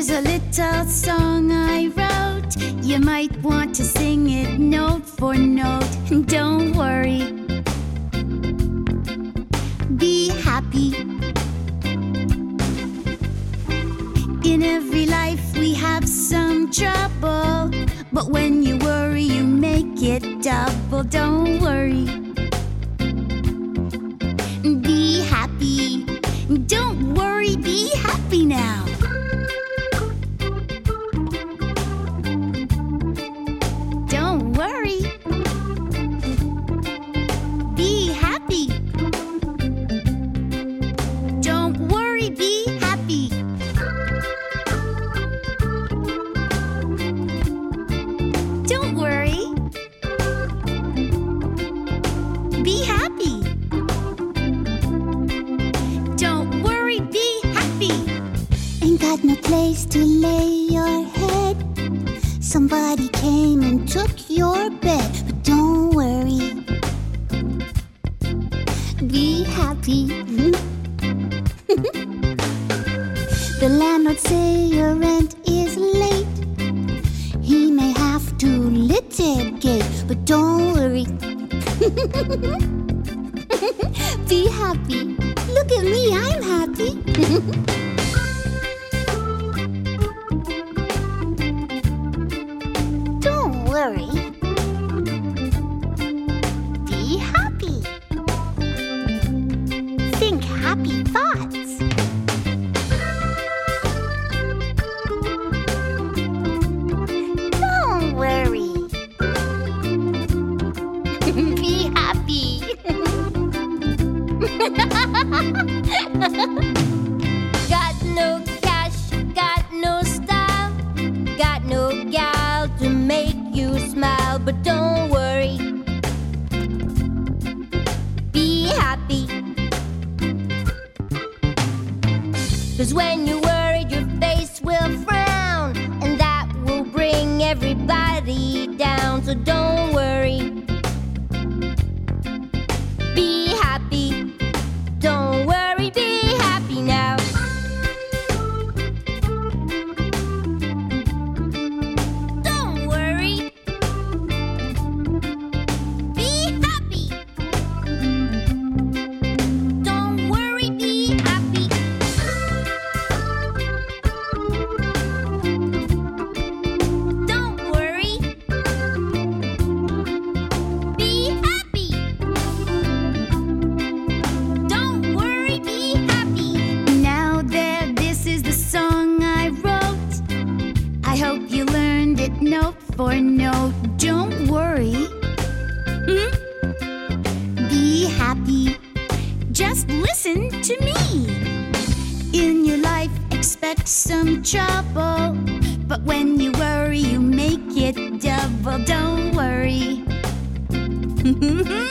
Here's a little song I wrote. You might want to sing it note for note. Don't worry, be happy. In every life we have some trouble, but when you worry you make it double. Don't worry, be happy. Don't worry, be happy now. Don't worry, be happy. Don't worry, be happy. Don't worry, be happy. Don't worry, be happy. Ain't got no place to lay your head. Somebody came and took your bed. But don't worry, be happy. The landlord say your rent is late. He may have to litigate, but don't worry. Be happy. Look at me, I'm happy. Don't worry. Be happy. Think happy thoughts. Don't worry. Be happy. Got no cash, got no style, got no gal to make you smile. But don't worry, be happy. 'Cause when you're worried your face will frown, and that will bring everybody down. So don't worry, be happy. Don't worry, be happy now. Don't worry, be happy. Don't worry, be happy. Don't worry, be happy. Don't worry, be happy. Now there, this is the song I wrote. I hope you learned it note for note. Don't worry, be happy. Just listen to me. In your life, expect some trouble, but when you worry, you make it double. Don't worry.